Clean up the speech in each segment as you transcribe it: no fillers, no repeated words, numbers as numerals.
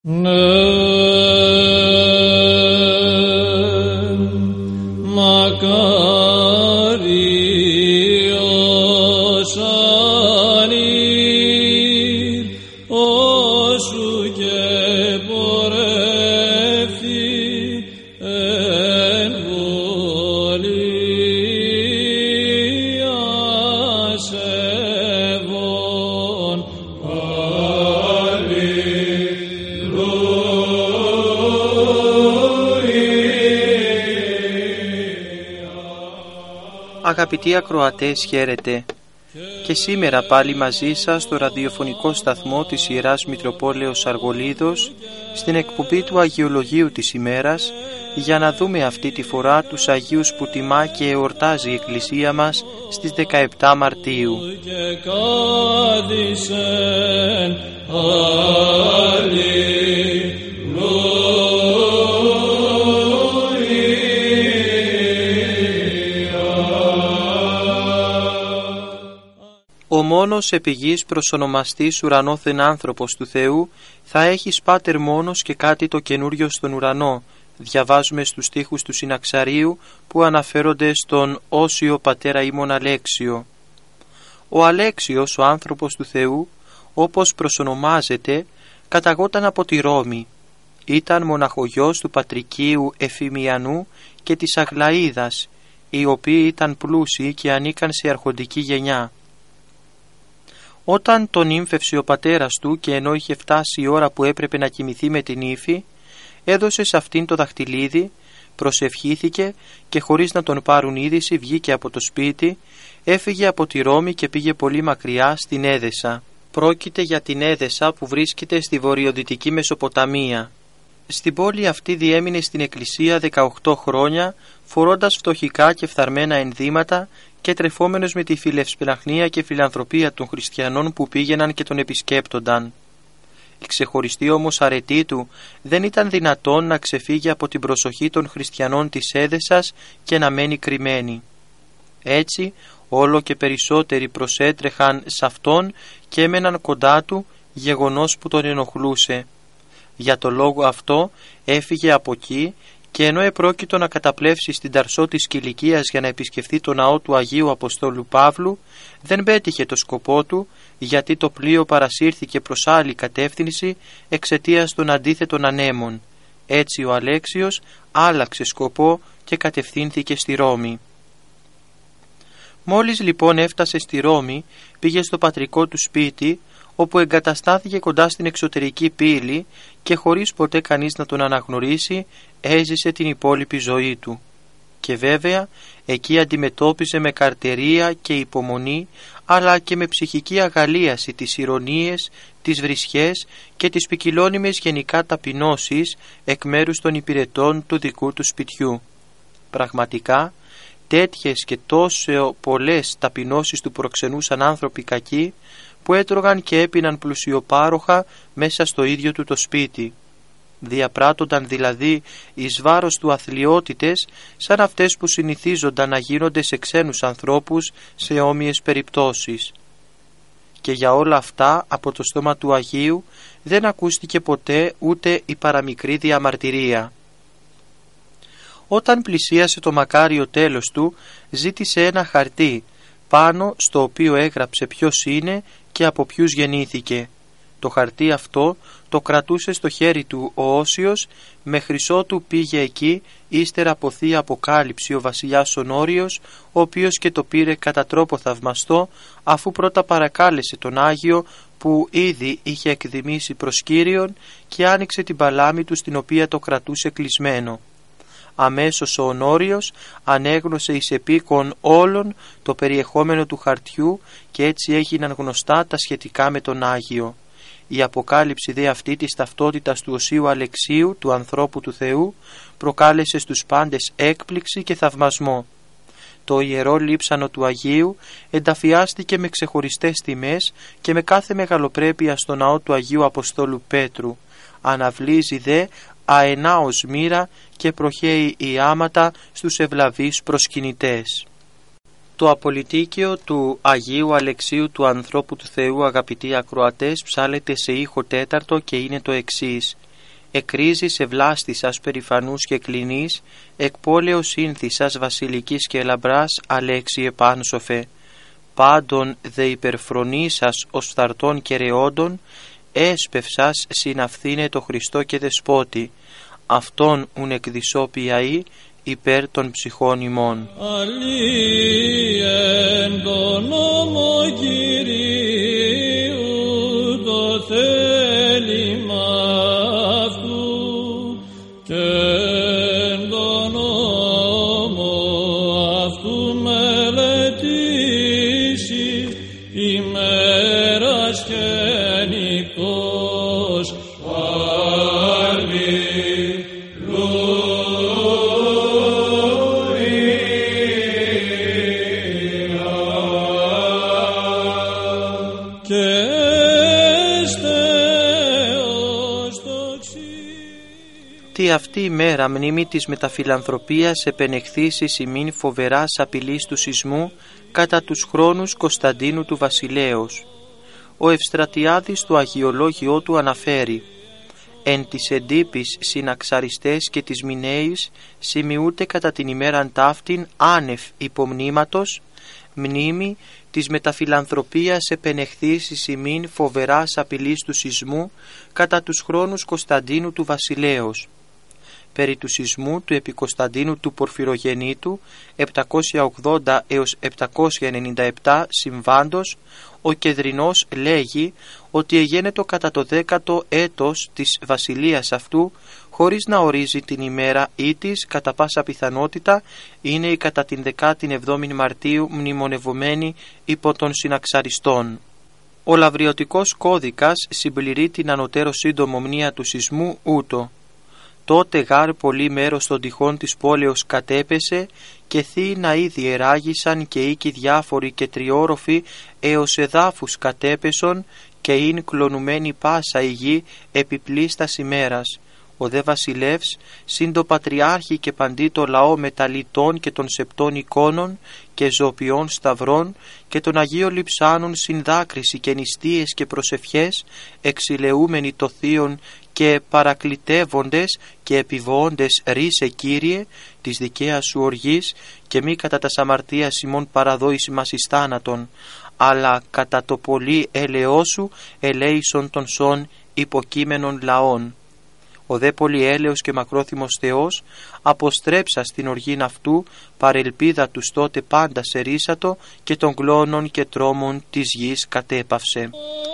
Αγαπητοί ακροατές, χαίρετε. Και σήμερα πάλι μαζί σας στο ραδιοφωνικό σταθμό της Ιεράς Μητροπόλεως Αργολίδος, στην εκπομπή του Αγιολογίου της ημέρας, για να δούμε αυτή τη φορά τους Αγίους που τιμά και εορτάζει η Εκκλησία μας στις 17 Μαρτίου. Ο μόνος επί γης προσονομαστής ουρανόθεν άνθρωπος του Θεού θα έχεις πάτερ μόνος και κάτι το καινούριο στον ουρανό. Διαβάζουμε στους στίχους του Συναξαρίου που αναφέρονται στον όσιο πατέρα ημών Αλέξιο. Ο Αλέξιος, ο άνθρωπος του Θεού, όπως προσονομάζεται, καταγόταν από τη Ρώμη. Ήταν μοναχογιός του πατρικίου Εφημιανού και της Αγλαΐδας, οι οποίοι ήταν πλούσιοι και ανήκαν σε αρχοντική γενιά. Όταν τον ύμφευσε ο πατέρας του και ενώ είχε φτάσει η ώρα που έπρεπε να κοιμηθεί με την ύφη, έδωσε σε αυτήν το δαχτυλίδι, προσευχήθηκε και χωρίς να τον πάρουν είδηση βγήκε από το σπίτι, έφυγε από τη Ρώμη και πήγε πολύ μακριά στην Έδεσα. Πρόκειται για την Έδεσα που βρίσκεται στη βορειοδυτική Μεσοποταμία. Στην πόλη αυτή διέμεινε στην εκκλησία 18 χρόνια, φορώντας φτωχικά και φθαρμένα ενδύματα και τρεφόμενος με τη φιλευσπλαχνία και φιλανθρωπία των χριστιανών που πήγαιναν και τον επισκέπτονταν. Η ξεχωριστή όμως αρετή του δεν ήταν δυνατόν να ξεφύγει από την προσοχή των χριστιανών της Έδεσας και να μένει κρυμμένη. Έτσι όλο και περισσότεροι προσέτρεχαν σε αυτόν και έμεναν κοντά του, γεγονός που τον ενοχλούσε. Για το λόγο αυτό έφυγε από εκεί και ενώ επρόκειτο να καταπλεύσει στην Ταρσό της Κιλικίας για να επισκεφθεί το ναό του Αγίου Αποστόλου Παύλου, δεν πέτυχε το σκοπό του, γιατί το πλοίο παρασύρθηκε προς άλλη κατεύθυνση εξαιτίας των αντίθετων ανέμων. Έτσι ο Αλέξιος άλλαξε σκοπό και κατευθύνθηκε στη Ρώμη. Μόλις λοιπόν έφτασε στη Ρώμη, πήγε στο πατρικό του σπίτι, όπου εγκαταστάθηκε κοντά στην εξωτερική πύλη και χωρίς ποτέ κανείς να τον αναγνωρίσει έζησε την υπόλοιπη ζωή του. Και βέβαια εκεί αντιμετώπιζε με καρτερία και υπομονή, αλλά και με ψυχική αγαλίαση τις ηρωνίες, τις βρισχές και τις ποικιλώνυμες γενικά ταπεινώσεις εκ μέρους των υπηρετών του δικού του σπιτιού. Πραγματικά τέτοιες και τόσο πολλές ταπεινώσεις του προξενούσαν άνθρωποι κακοί που έτρωγαν και έπιναν πλουσιοπάροχα μέσα στο ίδιο του το σπίτι. Διαπράττονταν δηλαδή εις βάρος του αθλιότητες σαν αυτές που συνηθίζονταν να γίνονται σε ξένους ανθρώπους σε όμοιες περιπτώσεις. Και για όλα αυτά από το στόμα του Αγίου δεν ακούστηκε ποτέ ούτε η παραμικρή διαμαρτυρία. Όταν πλησίασε το μακάριο τέλος του, ζήτησε ένα χαρτί πάνω στο οποίο έγραψε ποιος είναι και από ποιους γεννήθηκε. Το χαρτί αυτό το κρατούσε στο χέρι του ο Όσιος μέχρι ότου πήγε εκεί ύστερα από θεία αποκάλυψη ο βασιλιάς Ονόριος, ο οποίος και το πήρε κατά τρόπο θαυμαστό, αφού πρώτα παρακάλεσε τον Άγιο που ήδη είχε εκδημήσει προς Κύριον και άνοιξε την παλάμη του στην οποία το κρατούσε κλεισμένο. Αμέσως ο Ονόριος ανέγνωσε εις επίκον όλων το περιεχόμενο του χαρτιού και έτσι έγιναν γνωστά τα σχετικά με τον Άγιο. Η αποκάλυψη δε αυτή της ταυτότητας του Οσίου Αλεξίου, του ανθρώπου του Θεού, προκάλεσε στους πάντες έκπληξη και θαυμασμό. Το ιερό λείψανο του Αγίου ενταφιάστηκε με ξεχωριστές τιμές και με κάθε μεγαλοπρέπεια στο ναό του Αγίου Αποστόλου Πέτρου. Αναβλύζει δε αενάως μοίρα και προχέει η άματα στους ευλαβείς προσκυνητές. Το απολυτίκιο του Αγίου Αλεξίου του ανθρώπου του Θεού, αγαπητοί ακροατές, ψάλεται σε ήχο τέταρτο και είναι το εξής: εκρίζεις ευλάστησας περηφανούς και κλινής, εκ πόλεως σύνθησας βασιλικής και λαμπράς αλέξη επάνσοφε. Πάντων δε υπερφρονήσας ως φθαρτών και ρεόντων, έσπευσας συναυθύνε το Χριστό και Δεσπότη, αυτόν ουν εκδισόπιαή υπέρ των ψυχών ημών. Αλλήλεν το νόμο Κυρίου το θέλημα αυτού και το νόμο αυτού μελετήσει ημέρας και νυχτός. Τι αυτή η μέρα μνήμη της μεταφιλανθρωπίας επενεχθήσεις ημίν φοβεράς απειλής του σεισμού κατά τους χρόνους Κωνσταντίνου του Βασιλέως. Ο Ευστρατιάδης το αγιολόγιο του αναφέρει «Εν της εντύπης συναξαριστές και της Μινέης σημειούται κατά την ημέραν ταύτην άνευ υπομνήματος μνήμη της μεταφιλανθρωπίας επενεχθήσεις ημίν φοβεράς απειλής του σεισμού κατά τους χρόνους Κωνσταντίνου του Βασιλέως». Περί του σεισμού του επί Κωνσταντίνου του Πορφυρογεννήτου 780 έως 797 συμβάντος, ο Κεδρινός λέγει ότι εγένετο κατά το 10ο έτος της βασιλείας αυτού, χωρίς να ορίζει την ημέρα ή της κατά πάσα πιθανότητα είναι η κατά την 17η Μαρτίου μνημονευομένη υπό των συναξαριστών. Ο Λαβριωτικός κώδικας συμπληρεί την ανωτέρω σύντομο μνήα του σεισμού ούτω. Τότε γάρ πολύ μέρος των τυχών της πόλεως κατέπεσε και θύνα ήδη εράγησαν και οίκοι διάφοροι και τριόροφοι έως εδάφους κατέπεσον και ειν κλονουμένη πάσα η γη επιπλίστας ημέρας. Ο δε βασιλεύς συν το πατριάρχη και παντί το λαό μεταλλητών και των σεπτών εικόνων και ζωοποιών σταυρών και των Αγίων Λειψάνων συνδάκριση και νηστείες και προσευχές εξηλεούμενοι το θείον και παρακλητεύοντες και επιβοώντες ρίσε Κύριε της δικαίας σου οργής και μη κατά τα αμαρτίας ημών παραδόηση μας εις θάνατον, αλλά κατά το πολύ έλεό σου ελέησον των σών υποκείμενων λαών. Ο δε πολυέλεος και μακρόθυμος Θεός αποστρέψα στην οργήν αυτού παρελπίδα τους τότε πάντα σε ρίσατο και των κλώνων και τρόμων της γης κατέπαυσε.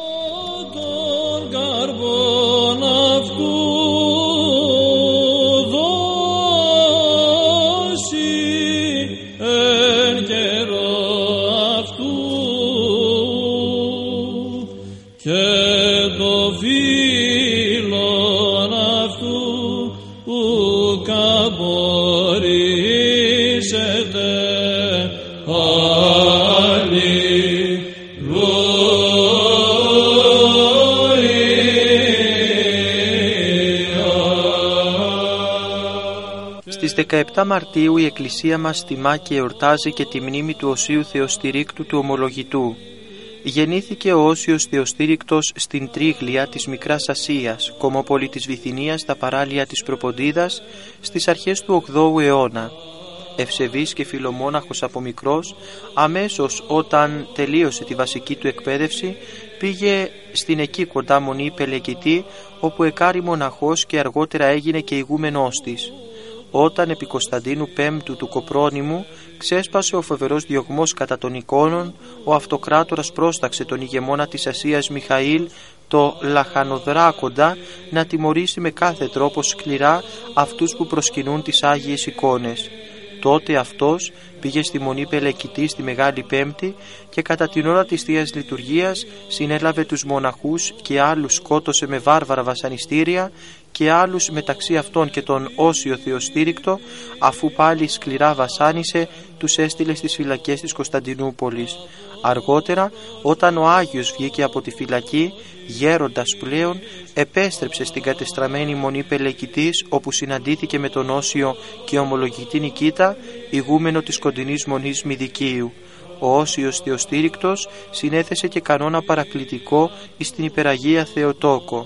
Στις 17 Μαρτίου η Εκκλησία μας τιμά και εορτάζει και τη μνήμη του Οσίου Θεοστηρίκτου του Ομολογητού. Γεννήθηκε ο Όσιος Θεοστήρικτος στην Τρίγλια της Μικράς Ασίας, κομμόπολη της Βυθινίας στα παράλια της Προποντίδας, στις αρχές του 8ου αιώνα. Ευσεβής και φιλομόναχος από μικρός, αμέσως όταν τελείωσε τη βασική του εκπαίδευση, πήγε στην εκεί κοντά μονή Πελεκητή, όπου εκάρη μοναχός και αργότερα έγινε και ηγούμενός της. Όταν επί Κωνσταντίνου Πέμπτου του Κοπρόνημου ξέσπασε ο φοβερός διωγμός κατά των εικόνων, ο αυτοκράτορας πρόσταξε τον ηγεμόνα της Ασίας Μιχαήλ, το Λαχανοδράκοντα, να τιμωρήσει με κάθε τρόπο σκληρά αυτούς που προσκυνούν τις Άγιες εικόνες. Τότε αυτός πήγε στη Μονή Πελεκητή στη Μεγάλη Πέμπτη και κατά την ώρα της Θείας Λειτουργίας συνέλαβε τους μοναχούς και άλλους σκότωσε με βάρβαρα βασανιστήρια και άλλους μεταξύ αυτών και τον Όσιο Θεοστήρικτο, αφού πάλι σκληρά βασάνισε, τους έστειλε στις φυλακές της Κωνσταντινούπολης. Αργότερα, όταν ο Άγιος βγήκε από τη φυλακή, γέροντας πλέον, επέστρεψε στην κατεστραμμένη Μονή Πελεκητής, όπου συναντήθηκε με τον Όσιο και ομολογητή Νικήτα, ηγούμενο της κοντινής Μονής Μυδικίου. Ο Όσιος Θεοστήρικτος συνέθεσε και κανόνα παρακλητικό εις την Υπεραγία Θεοτόκο.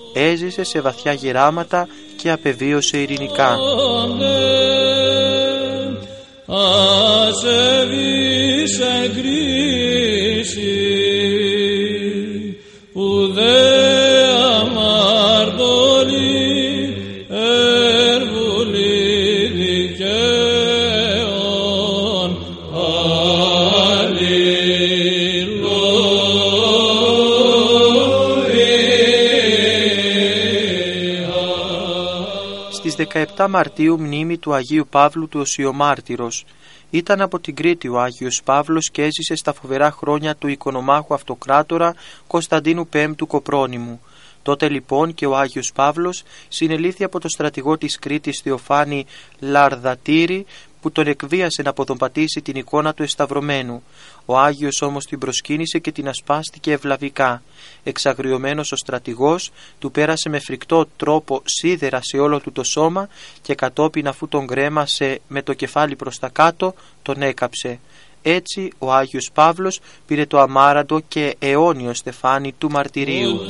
έζησε σε βαθιά γεράματα και απεβίωσε ειρηνικά. Στις 17 Μαρτίου μνήμη του Αγίου Παύλου του Οσιομάρτυρος. Ήταν από την Κρήτη ο Άγιος Παύλος και έζησε στα φοβερά χρόνια του οικονομάχου αυτοκράτορα Κωνσταντίνου Πέμπτου Κοπρόνημου. Τότε λοιπόν και ο Άγιος Παύλος συνελήφθη από το στρατηγό της Κρήτης Θεοφάνη Λαρδατήρη, που τον εκβίασε να αποδομπατήσει την εικόνα του εσταυρωμένου. Ο Άγιος όμως την προσκύνησε και την ασπάστηκε ευλαβικά. Εξαγριωμένος ο στρατηγός του πέρασε με φρικτό τρόπο σίδερα σε όλο του το σώμα και κατόπιν, αφού τον γκρέμασε με το κεφάλι προς τα κάτω, τον έκαψε. Έτσι ο Άγιος Παύλος πήρε το αμάραντο και αιώνιο στεφάνι του μαρτυρίου.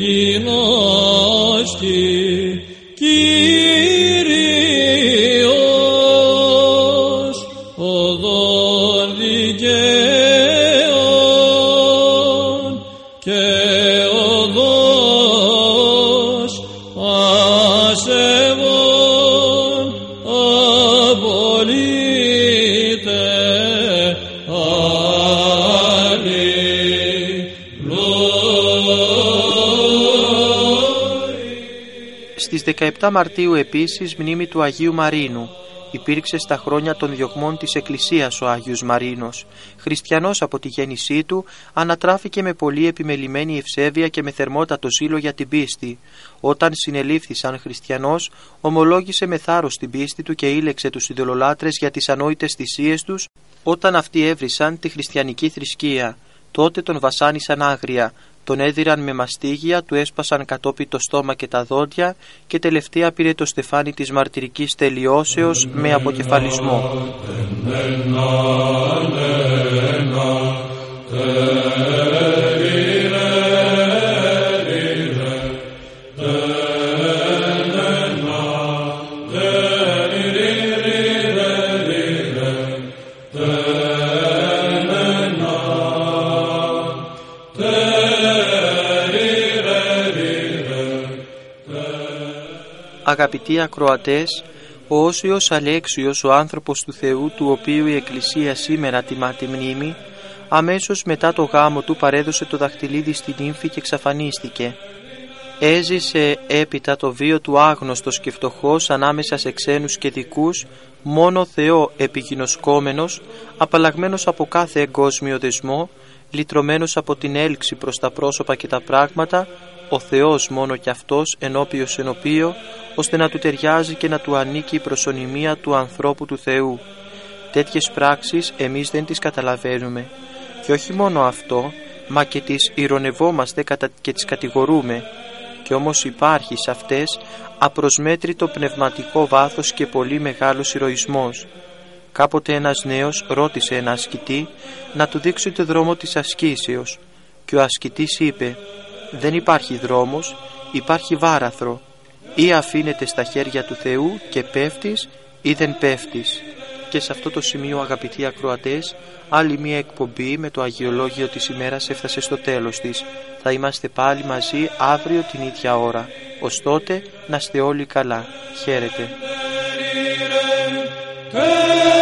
Στις 17 Μαρτίου επίσης μνήμη του Αγίου Μαρίνου. Υπήρξε στα χρόνια των διωγμών της Εκκλησίας ο Άγιος Μαρίνος. Χριστιανός από τη γέννησή του, ανατράφηκε με πολύ επιμελημένη ευσέβεια και με θερμότατο ζήλο για την πίστη. Όταν συνελήφθη σαν χριστιανός, ομολόγησε με θάρρος την πίστη του και ήλεξε τους ειδωλολάτρες για τις ανόητες θυσίες τους, όταν αυτοί έβρισαν τη χριστιανική θρησκεία. Τότε τον βασάνισαν άγρια, τον έδιραν με μαστίγια, του έσπασαν κατόπιν το στόμα και τα δόντια και τελευταία πήρε το στεφάνι της μαρτυρικής τελειώσεως με αποκεφαλισμό. Αγαπητοί ακροατές, ο Όσιος Αλέξιος, ο άνθρωπος του Θεού, του οποίου η Εκκλησία σήμερα τιμά τη μνήμη, αμέσως μετά το γάμο του παρέδωσε το δαχτυλίδι στην ύμφη και εξαφανίστηκε. Έζησε έπειτα το βίο του άγνωστος και φτωχός ανάμεσα σε ξένους και δικούς, μόνο Θεό επιγινωσκόμενος, απαλλαγμένος από κάθε εγκόσμιο δεσμό, λυτρωμένος από την έλξη προς τα πρόσωπα και τα πράγματα, ο Θεός μόνο κι Αυτός ενώπιος ενωπίο, ώστε να του ταιριάζει και να του ανήκει η προσωνυμία του ανθρώπου του Θεού. Τέτοιες πράξεις εμείς δεν τις καταλαβαίνουμε. Και όχι μόνο αυτό, μα και τις ειρωνευόμαστε και τις κατηγορούμε. Και όμως υπάρχει σε αυτές απροσμέτρητο πνευματικό βάθος και πολύ μεγάλος ηρωισμός. Κάποτε ένας νέος ρώτησε ένα ασκητή να του δείξει το δρόμο της ασκήσεως και ο ασκητής είπε: «Δεν υπάρχει δρόμος, υπάρχει βάραθρο. Ή αφήνεται στα χέρια του Θεού και πέφτεις ή δεν πέφτεις». Και σε αυτό το σημείο, αγαπητοί ακροατές, άλλη μία εκπομπή με το Αγιολόγιο της ημέρας έφτασε στο τέλος της. Θα είμαστε πάλι μαζί αύριο την ίδια ώρα. Ως τότε να είστε όλοι καλά. Χαίρετε.